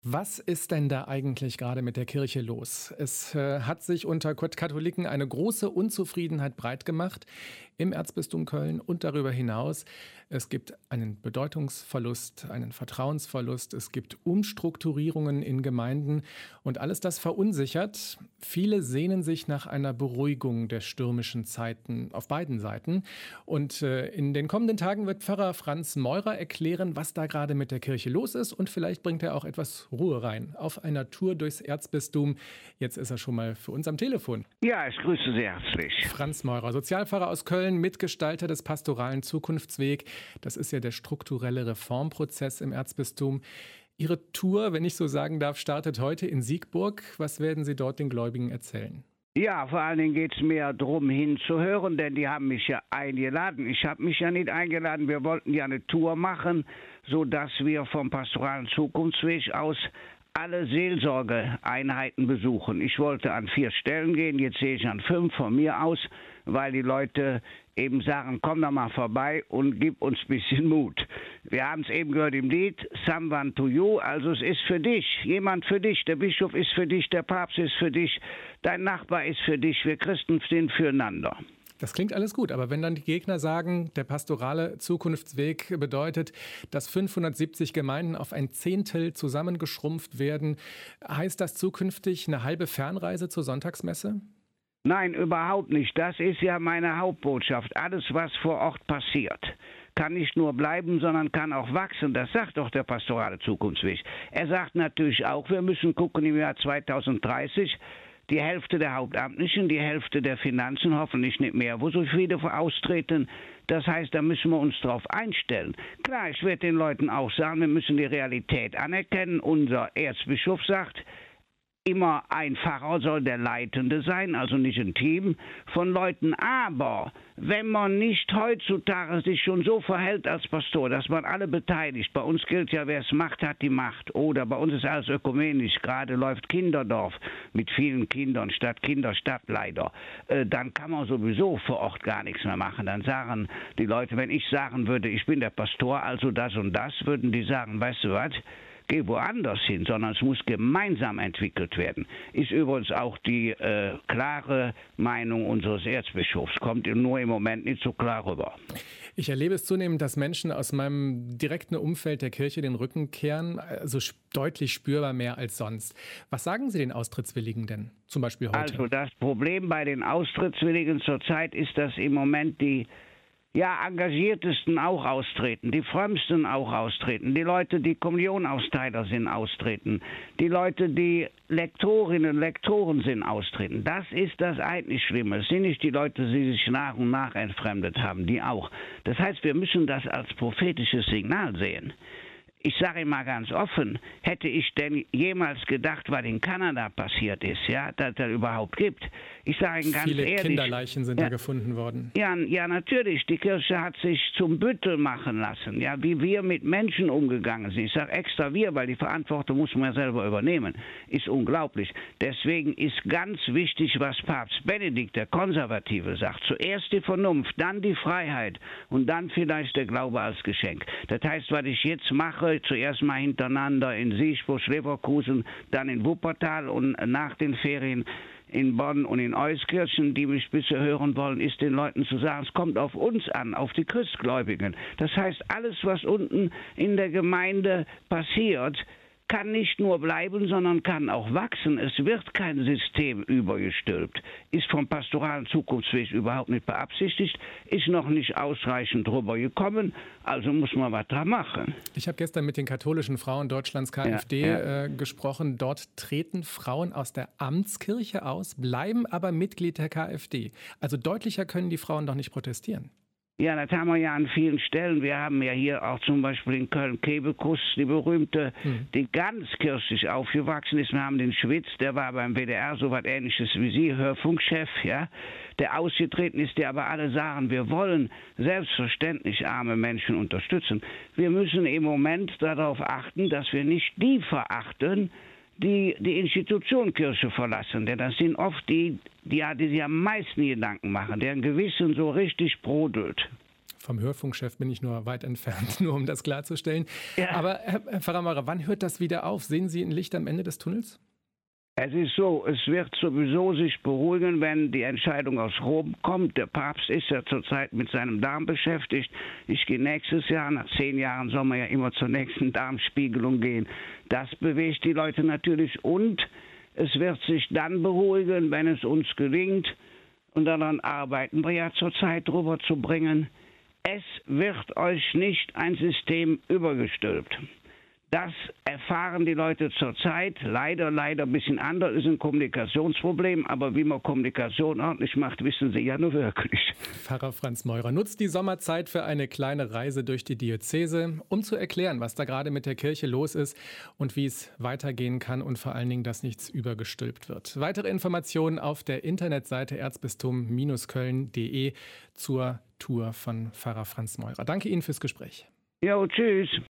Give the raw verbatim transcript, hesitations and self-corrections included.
Was ist denn da eigentlich gerade mit der Kirche los? Es äh, hat sich unter Katholiken eine große Unzufriedenheit breit gemacht im Erzbistum Köln und darüber hinaus. Es gibt einen Bedeutungsverlust, einen Vertrauensverlust. Es gibt Umstrukturierungen in Gemeinden und alles das verunsichert. Viele sehnen sich nach einer Beruhigung der stürmischen Zeiten auf beiden Seiten. Und äh, in den kommenden Tagen wird Pfarrer Franz Meurer erklären, was da gerade mit der Kirche los ist. Und vielleicht bringt er auch etwas Ruhe rein auf einer Tour durchs Erzbistum. Jetzt ist er schon mal für uns am Telefon. Ja, ich grüße Sie herzlich. Franz Meurer, Sozialpfarrer aus Köln, Mitgestalter des pastoralen Zukunftsweg. Das ist ja der strukturelle Reformprozess im Erzbistum. Ihre Tour, wenn ich so sagen darf, startet heute in Siegburg. Was werden Sie dort den Gläubigen erzählen? Ja, vor allen Dingen geht es mir darum, hinzuhören, denn die haben mich ja eingeladen. Ich habe mich ja nicht eingeladen. Wir wollten ja eine Tour machen, sodass wir vom pastoralen Zukunftsweg aus alle Seelsorgeeinheiten besuchen. Ich wollte an vier Stellen gehen, jetzt sehe ich an fünf von mir aus, weil die Leute eben sagen, komm doch mal vorbei und gib uns ein bisschen Mut. Wir haben es eben gehört im Lied, Someone to you, also es ist für dich, jemand für dich, der Bischof ist für dich, der Papst ist für dich, dein Nachbar ist für dich, wir Christen sind füreinander. Das klingt alles gut, aber wenn dann die Gegner sagen, der pastorale Zukunftsweg bedeutet, dass fünfhundertsiebzig Gemeinden auf ein Zehntel zusammengeschrumpft werden, heißt das zukünftig eine halbe Fernreise zur Sonntagsmesse? Nein, überhaupt nicht. Das ist ja meine Hauptbotschaft. Alles, was vor Ort passiert, kann nicht nur bleiben, sondern kann auch wachsen. Das sagt doch der pastorale Zukunftsweg. Er sagt natürlich auch, wir müssen gucken im Jahr zweitausenddreißig, die Hälfte der Hauptamtlichen, die Hälfte der Finanzen, hoffentlich nicht mehr, wo so viele austreten. Das heißt, da müssen wir uns drauf einstellen. Klar, ich werde den Leuten auch sagen, wir müssen die Realität anerkennen. Unser Erzbischof sagt, immer ein Pfarrer soll der Leitende sein, also nicht ein Team von Leuten. Aber wenn man nicht heutzutage sich schon so verhält als Pastor, dass man alle beteiligt, bei uns gilt ja, wer es macht, hat die Macht. Oder bei uns ist alles ökumenisch, gerade läuft Kinderdorf mit vielen Kindern statt Kinderstadt leider. Äh, dann kann man sowieso vor Ort gar nichts mehr machen. Dann sagen die Leute, wenn ich sagen würde, ich bin der Pastor, also das und das, würden die sagen, weißt du was? Geh woanders hin, sondern es muss gemeinsam entwickelt werden. Ist übrigens auch die äh, klare Meinung unseres Erzbischofs. Kommt nur im Moment nicht so klar rüber. Ich erlebe es zunehmend, dass Menschen aus meinem direkten Umfeld der Kirche den Rücken kehren, also deutlich spürbar mehr als sonst. Was sagen Sie den Austrittswilligen denn, zum Beispiel heute? Also das Problem bei den Austrittswilligen zurzeit ist, dass im Moment die ja, engagiertesten auch austreten, die frömmsten auch austreten, die Leute, die Kommunionausteiler sind, austreten, die Leute, die Lektorinnen und Lektoren sind, austreten. Das ist das eigentlich Schlimme. Es sind nicht die Leute, die sich nach und nach entfremdet haben, die auch. Das heißt, wir müssen das als prophetisches Signal sehen. Ich sage mal ganz offen, hätte ich denn jemals gedacht, was in Kanada passiert ist, ja, dass es überhaupt gibt. Ich sage Ihnen ganz Viele ehrlich. Viele Kinderleichen sind ja, da gefunden worden. Ja, ja, natürlich. Die Kirche hat sich zum Büttel machen lassen, ja, wie wir mit Menschen umgegangen sind. Ich sage extra wir, weil die Verantwortung muss man ja selber übernehmen. Ist unglaublich. Deswegen ist ganz wichtig, was Papst Benedikt, der Konservative, sagt. Zuerst die Vernunft, dann die Freiheit und dann vielleicht der Glaube als Geschenk. Das heißt, was ich jetzt mache, zuerst mal hintereinander in Siegburg, Leverkusen, dann in Wuppertal und nach den Ferien in Bonn und in Euskirchen, die mich bisher hören wollen, ist den Leuten zu sagen, es kommt auf uns an, auf die Christgläubigen. Das heißt, alles, was unten in der Gemeinde passiert, kann nicht nur bleiben, sondern kann auch wachsen. Es wird kein System übergestülpt. Ist vom pastoralen Zukunftsweg überhaupt nicht beabsichtigt, ist noch nicht ausreichend drüber gekommen, also muss man was da machen. Ich habe gestern mit den katholischen Frauen Deutschlands K f D ja, ja. Äh, gesprochen. Dort treten Frauen aus der Amtskirche aus, bleiben aber Mitglied der K f D. Also deutlicher können die Frauen doch nicht protestieren. Ja, das haben wir ja an vielen Stellen. Wir haben ja hier auch zum Beispiel in Köln-Kebekus, die berühmte, hm. die ganz kirchlich aufgewachsen ist. Wir haben den Schwitz, der war beim W D R so was Ähnliches wie Sie, Hörfunkchef, ja, der ausgetreten ist, der aber alle sagen, wir wollen selbstverständlich arme Menschen unterstützen. Wir müssen im Moment darauf achten, dass wir nicht die verachten, die die Institution Kirche verlassen. Denn das sind oft die, die, die sich am meisten Gedanken machen, deren Gewissen so richtig brodelt. Vom Hörfunkchef bin ich nur weit entfernt, nur um das klarzustellen. Ja. Aber Herr, Herr Pfarrer Meurer, wann hört das wieder auf? Sehen Sie ein Licht am Ende des Tunnels? Es ist so, es wird sowieso sich beruhigen, wenn die Entscheidung aus Rom kommt. Der Papst ist ja zurzeit mit seinem Darm beschäftigt. Ich gehe nächstes Jahr, nach zehn Jahren soll man ja immer zur nächsten Darmspiegelung gehen. Das bewegt die Leute natürlich und es wird sich dann beruhigen, wenn es uns gelingt, und daran arbeiten wir ja zurzeit drüber zu bringen, es wird euch nicht ein System übergestülpt. Das erfahren die Leute zurzeit leider, leider ein bisschen anders, ist ein Kommunikationsproblem, aber wie man Kommunikation ordentlich macht, wissen Sie ja nur wirklich. Pfarrer Franz Meurer nutzt die Sommerzeit für eine kleine Reise durch die Diözese, um zu erklären, was da gerade mit der Kirche los ist und wie es weitergehen kann und vor allen Dingen, dass nichts übergestülpt wird. Weitere Informationen auf der Internetseite erzbistum Köln punkt de zur Tour von Pfarrer Franz Meurer. Danke Ihnen fürs Gespräch. Jo, tschüss.